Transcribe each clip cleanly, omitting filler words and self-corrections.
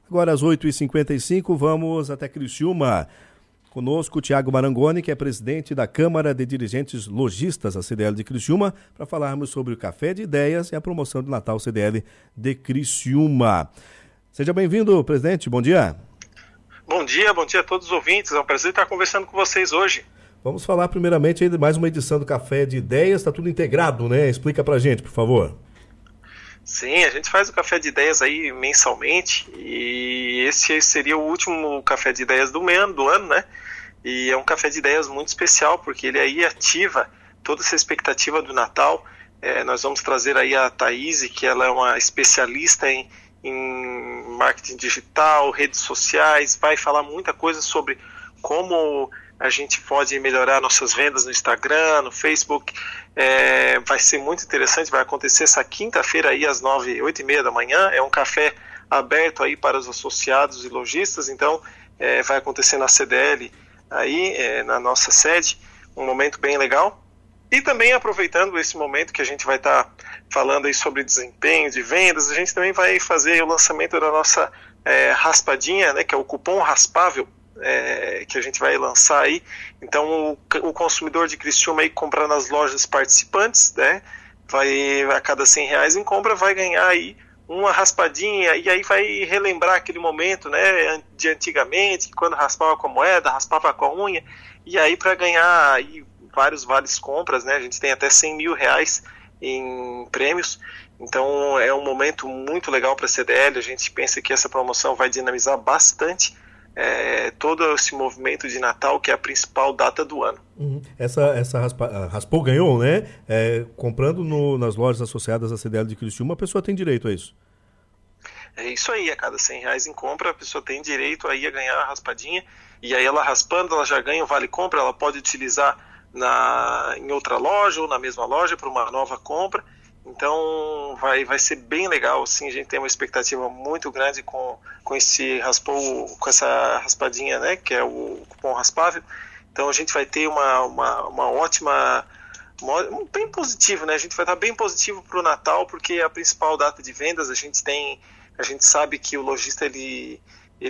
Agora às 8h55, vamos até Criciúma. Conosco o Thiago Marangoni, que é presidente da Câmara de Dirigentes Lojistas, a CDL de Criciúma, para falarmos sobre o Café de Ideias e a promoção de Natal CDL de Criciúma. Seja bem-vindo, presidente. Bom dia. Bom dia a todos os ouvintes. É um prazer estar conversando com vocês hoje. Vamos falar primeiramente aí de mais uma edição do Café de Ideias. Está tudo integrado, né? Explica pra gente, por favor. Sim, a gente faz o Café de Ideias aí mensalmente e esse seria o último Café de Ideias do ano, né? E é um Café de Ideias muito especial porque ele aí ativa toda essa expectativa do Natal. Nós vamos trazer aí a Thaís, que ela é uma especialista em marketing digital, redes sociais, vai falar muita coisa sobre como a gente pode melhorar nossas vendas no Instagram, no Facebook. Vai ser muito interessante, vai acontecer essa quinta-feira aí às 8h30 da manhã, é um café aberto aí para os associados e lojistas, então vai acontecer na CDL aí, na nossa sede, um momento bem legal. E também aproveitando esse momento que a gente vai estar falando aí sobre desempenho de vendas, a gente também vai fazer o lançamento da nossa raspadinha, né, que é o cupom raspável, que a gente vai lançar aí. Então o consumidor de Criciúma aí comprar nas lojas participantes, né, a cada R$100 em compra vai ganhar aí uma raspadinha, e aí vai relembrar aquele momento, né, de antigamente, quando raspava com a moeda, raspava com a unha, e aí para ganhar aí vários vales compras, né, a gente tem até R$100 mil em prêmios. Então é um momento muito legal para a CDL. A gente pensa que essa promoção vai dinamizar bastante todo esse movimento de Natal, que é a principal data do ano. Essa Raspou ganhou, né? Comprando nas lojas associadas à CDL de Criciúma, a pessoa tem direito a isso? É isso aí, a cada R$100 em compra, a pessoa tem direito aí a ganhar a raspadinha, e aí ela raspando, ela já ganha o vale compra, ela pode utilizar em outra loja ou na mesma loja para uma nova compra. Então vai ser bem legal, assim, a gente tem uma expectativa muito grande com essa raspadinha, né, que é o cupom raspável. Então a gente vai ter uma ótima, bem positivo, né, a gente vai estar bem positivo para o Natal, porque é a principal data de vendas. A gente sabe que o lojista ele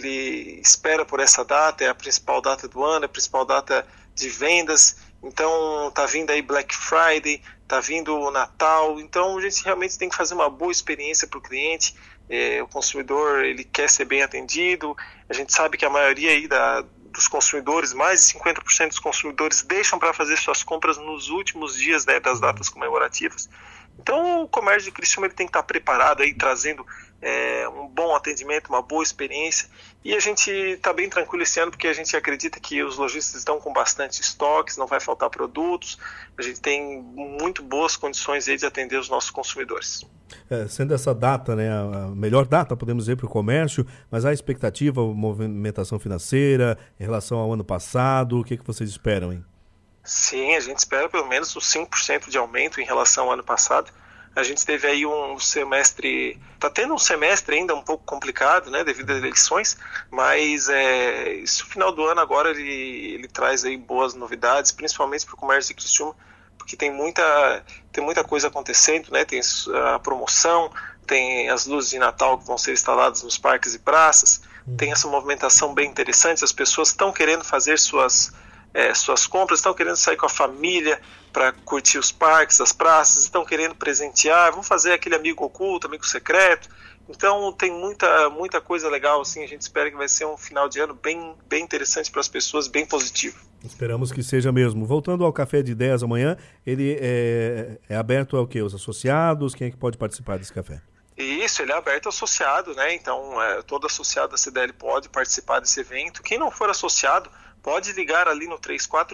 espera por essa data, é a principal data do ano, é a principal data de vendas. Então tá vindo aí Black Friday, tá vindo o Natal, então a gente realmente tem que fazer uma boa experiência para o cliente. O consumidor ele quer ser bem atendido. A gente sabe que a maioria aí dos consumidores, mais de 50% dos consumidores deixam para fazer suas compras nos últimos dias, né, das datas comemorativas. Então o comércio de Criciúma ele tem que estar preparado aí, trazendo um bom atendimento, uma boa experiência, e a gente está bem tranquilo esse ano porque a gente acredita que os lojistas estão com bastante estoques, não vai faltar produtos, a gente tem muito boas condições aí de atender os nossos consumidores. Sendo essa data, né, a melhor data, podemos dizer, para o comércio, mas há expectativa, movimentação financeira em relação ao ano passado, o que vocês esperam, hein? Sim, a gente espera pelo menos uns 5% de aumento em relação ao ano passado. A gente teve aí um semestre, está tendo um semestre ainda um pouco complicado, né, devido às eleições, mas esse final do ano agora ele traz aí boas novidades, principalmente para o comércio de Criciúma, porque tem muita coisa acontecendo, né, tem a promoção, tem as luzes de Natal que vão ser instaladas nos parques e praças, tem essa movimentação bem interessante, as pessoas estão querendo fazer suas compras, estão querendo sair com a família para curtir os parques, as praças, estão querendo presentear, vão fazer aquele amigo oculto, amigo secreto. Então tem muita coisa legal, assim. A gente espera que vai ser um final de ano bem interessante para as pessoas, bem positivo. Esperamos que seja mesmo. Voltando ao Café de Ideias amanhã, ele é aberto ao quê? Os associados? Quem é que pode participar desse café? Isso, ele é aberto ao associado, né? Então todo associado da CDL pode participar desse evento. Quem não for associado pode ligar ali no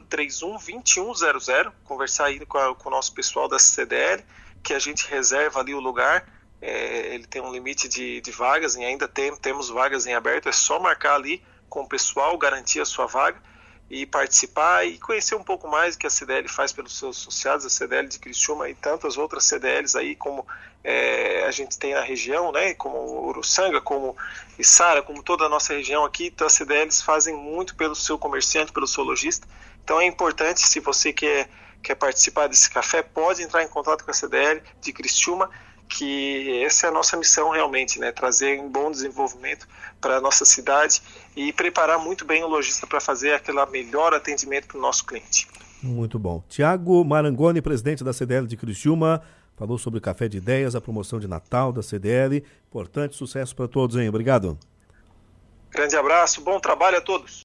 3431-2100, conversar aí com o nosso pessoal da CDL, que a gente reserva ali o lugar. Ele tem um limite de vagas, e ainda temos vagas em aberto. É só marcar ali com o pessoal, garantir a sua vaga e participar e conhecer um pouco mais do que a CDL faz pelos seus associados, a CDL de Criciúma e tantas outras CDLs aí, como a gente tem na região, né, como Uruçanga, como Içara, como toda a nossa região aqui. Então as CDLs fazem muito pelo seu comerciante, pelo seu lojista. Então é importante, se você quer participar desse café, pode entrar em contato com a CDL de Criciúma. que essa é a nossa missão realmente, né? Trazer um bom desenvolvimento para a nossa cidade e preparar muito bem o lojista para fazer aquele melhor atendimento para o nosso cliente. Muito bom. Tiago Marangoni, presidente da CDL de Criciúma, falou sobre o Café de Ideias, a promoção de Natal da CDL. Importante, sucesso para todos, hein? Obrigado. Grande abraço, bom trabalho a todos.